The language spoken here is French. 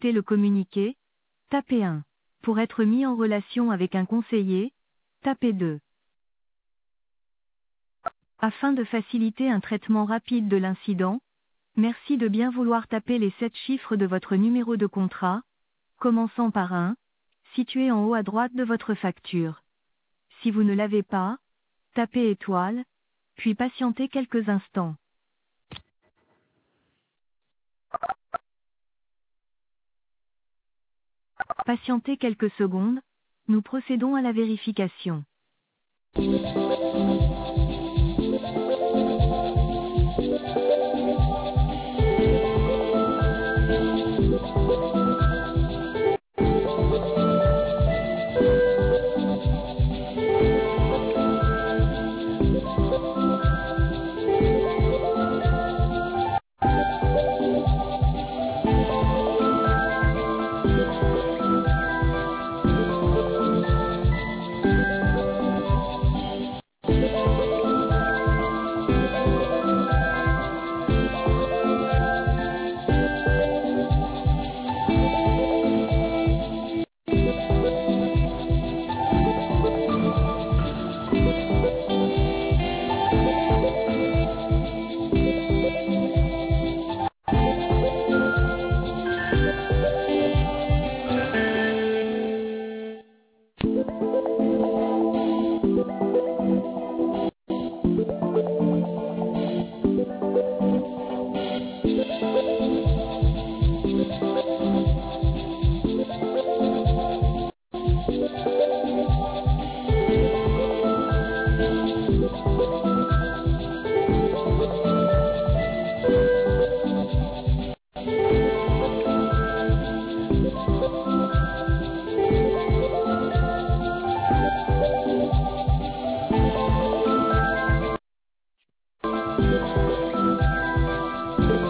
souhaitez le communiquer, tapez 1. Pour être mis en relation avec un conseiller, tapez 2. Afin de faciliter un traitement rapide de l'incident, merci de bien vouloir taper les 7 chiffres de votre numéro de contrat, commençant par 1, situé en haut à droite de votre facture. Si vous ne l'avez pas, tapez étoile, puis patientez quelques instants. Patientez quelques secondes, nous procédons à la vérification.